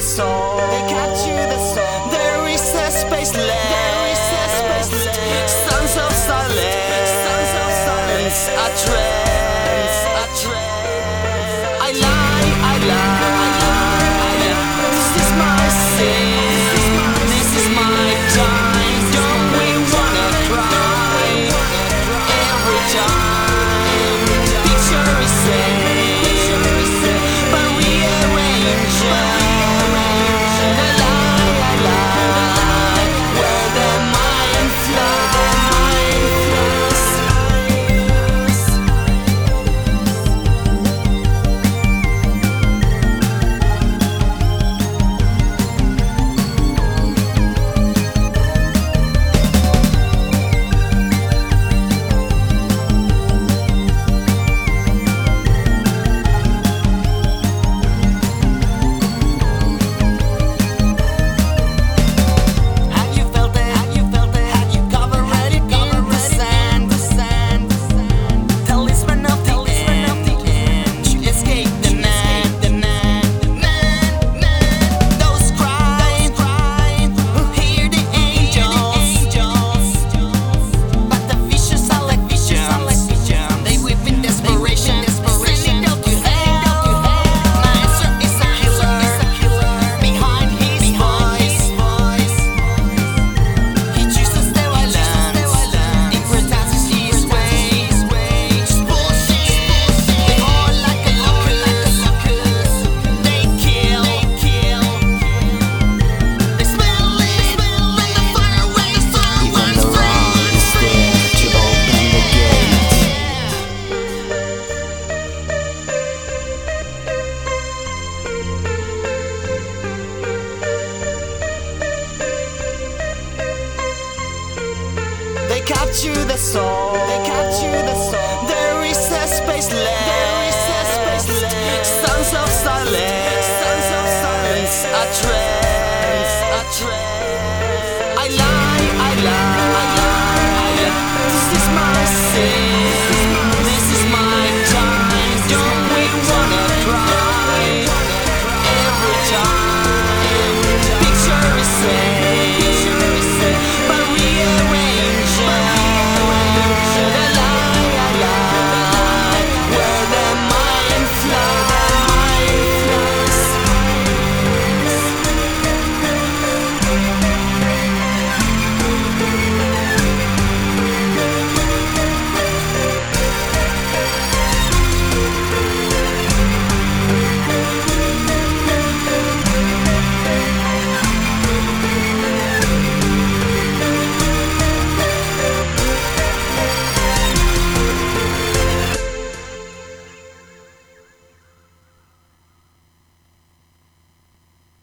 soul. They capture the soul. There is a space left. There is a space left. Sons of silence. Sons of silence. A trance. A trance. I lie. I lie. I lie. This is my sin. This is my time. Don't we wanna cry every time? Picture is same, but rearrange. I lie, where the mind flies. Have you felt it? Have you felt it? Have you covered it in the sand? Talisman of the end. You escape the man. Those cries who hear the angels, but the vicious are like visions. They weep in desperation, sending out to hell. Master is a killer behind his voice. He chooses the violence, improvises his way. Just bullshit. They all like a locust. They kill. They smell it like the fire when the sun Even burns the wrong is there to open the gate. They capture the soul. They capture the soul. There is a space left. There is a space left. Sons of silence. Sons of silence. A trance. A trance. I lie. I lie.